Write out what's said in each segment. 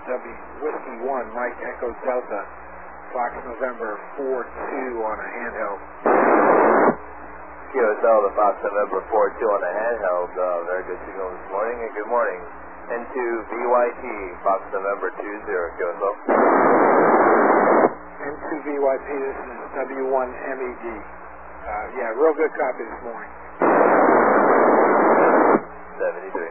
Whiskey 1, Mike Echo Delta, Fox November 4-2 on a handheld. QSL, the Fox November 4-2 on a handheld. Very good signal this morning, and good morning. N2 VYT, Fox November 20, QSL. N2 VYT, this is W1 MED. Yeah, real good copy this morning. 73.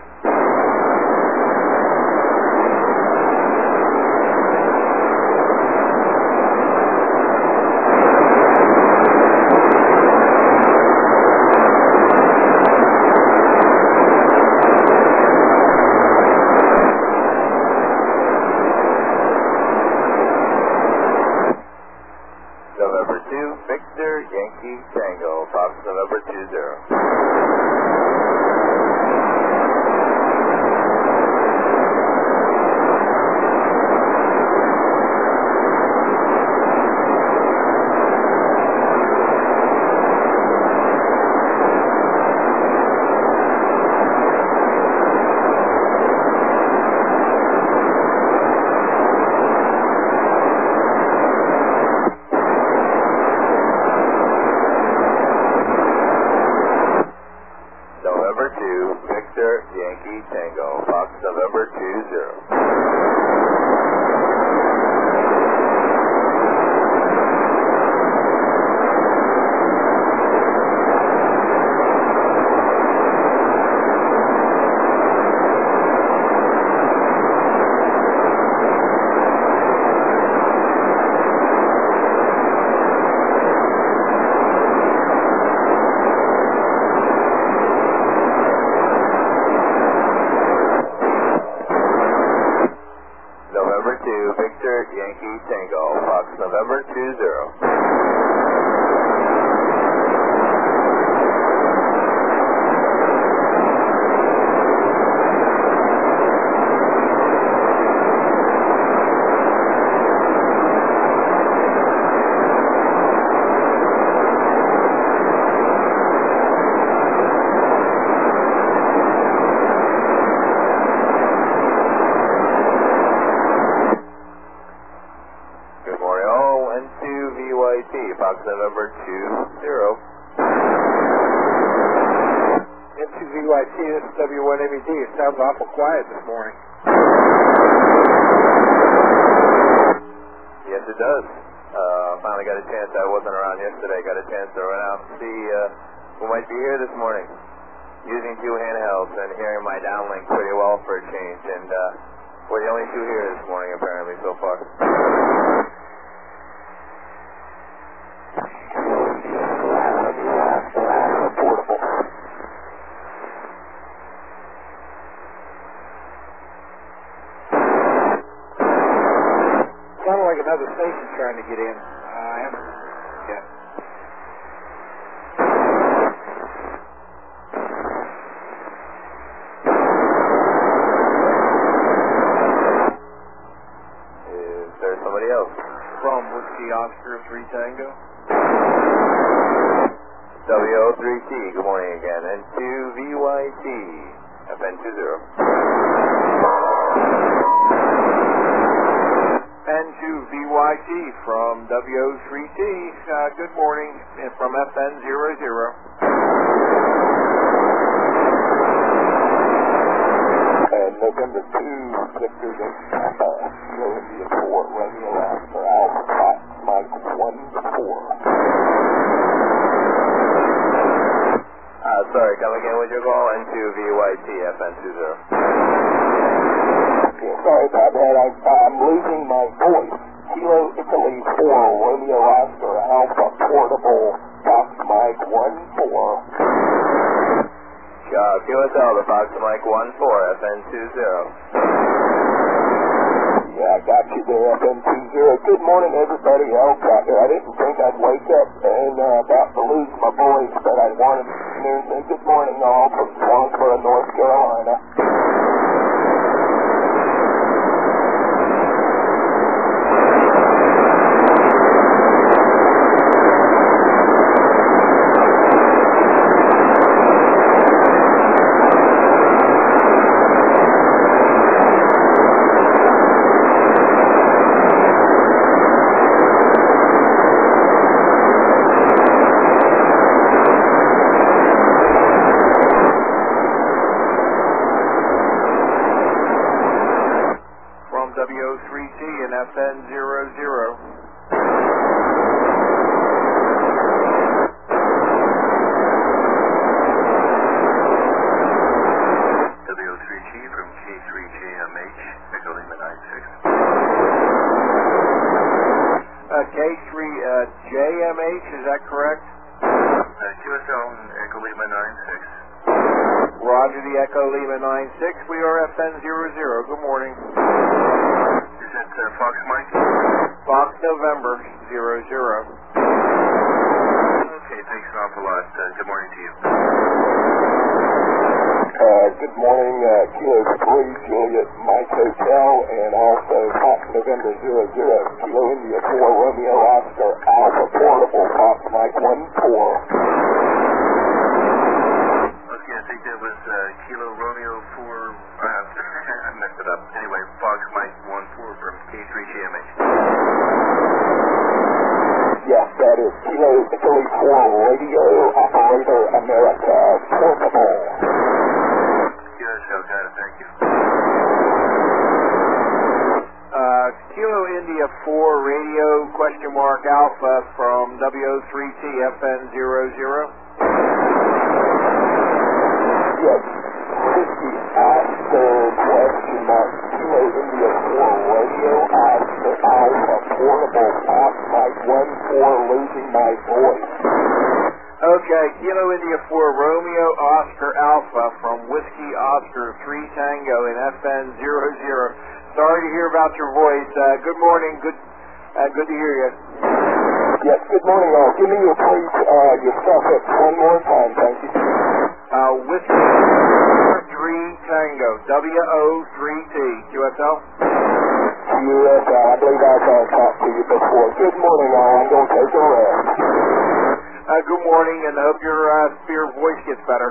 November 2, Victor Yankee Tango, Fox November 20. November 2, Victor Yankee Tango, Fox November 20. November 2, Victor Yankee Tango, Fox November 20. Good morning all, N2 VYT, Fox November 20. N2 VYT, this is W1 MED. It sounds awful quiet this morning. Yes, it does. Finally got a chance. I wasn't around yesterday. Got a chance to run out and see who might be here this morning. Using two handhelds and hearing my downlink pretty well for a change. And we're the only two here this morning apparently so far. Sounded like another station trying to get in. I haven't yet. Is there somebody else? From Whiskey Oscar 3 Tango. WO3T, good morning again. N2 VYT, FN20. N2 VYT from WO3T. Good morning from FN00. And November 2, Victor Yankee Tango, India 4, Radio Oscar Alpha Fox Mike 1-4. Sorry, come again with your call. N2 VYT, FN20. Sorry about that. I'm losing my voice. Kilo Italy 4, Romeo Oscar Alpha Portable Fox Mike 1-4. QSL, the Fox Mike 1-4, FN20. Yeah, I got you there, FN20. Good morning, everybody else out there. I didn't think I'd wake up and about to lose my voice, but I wanted to say good morning all from Swansboro, North Carolina. FN00. W03G from K3JMH, Echo Lima 96. K3JMH, is that correct? QSL Echo Lima 96. Roger, the Echo Lima 96. We are FN00. Good morning. Is that Fox Mike? Fox November 00. Okay, thanks an awful lot. Good morning to you. Good morning, Kilo 3, Juliet Mike Hotel, and also Fox November 00, Kilo India 4, Romeo Oscar Alpha Portable, Fox Mike 14. Okay, I think that was Kilo Romeo 4, I messed it up. Anyway, Fox Mike 14 from K3GMH. Yes, that is Kilo Italy 4 Radio Operator America Portable. QSL, got it, thank you. Kilo India 4 Radio Alpha from W03T FN00. Yes, Whiskey Oscar Kilo India 4 Radio Oscar Alpha Portable Fox Mike 14, losing my voice. Okay, Kilo India 4 Romeo Oscar Alpha from Whiskey Oscar 3 Tango in FN00. Sorry to hear about your voice. Good morning. Good to hear you. Yes, good morning all. Give me your stuff up one more time, thank you. Whiskey Oscar 3 Tango, WO3T, QSL? QSL, I believe I've talked to you before. Good morning all, I'm going to take a rest. Good morning, and I hope your voice gets better.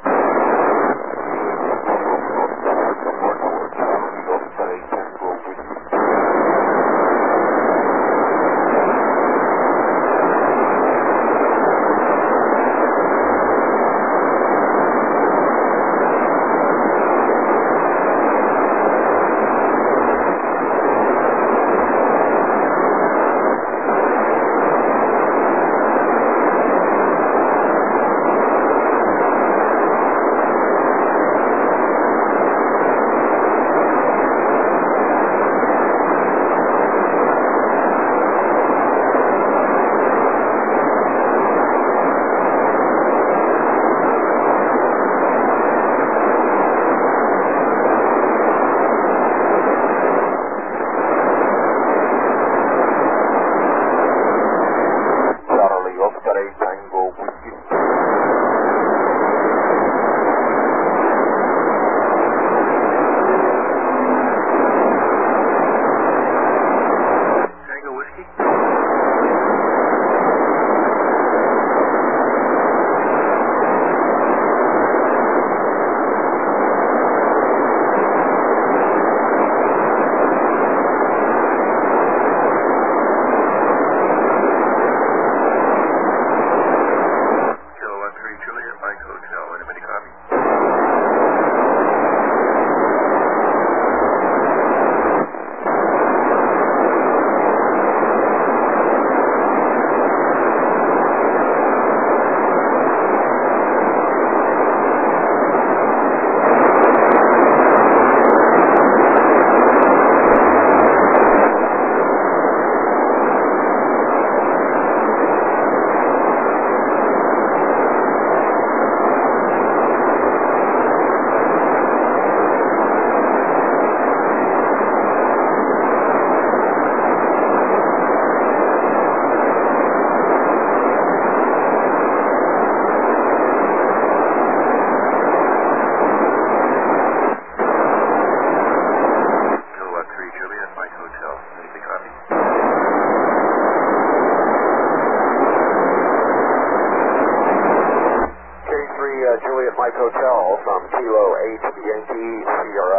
Juliet Mike Hotel from Kilo 8 Yankee Sierra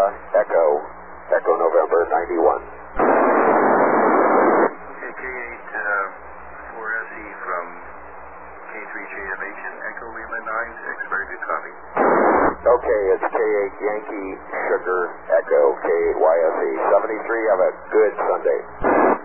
Echo November 91. K8 4SE from K3JMH and Echo Lima 96, very good copy. Okay, it's K8 Yankee Sugar Echo, K8 YSE 73. Have a good Sunday.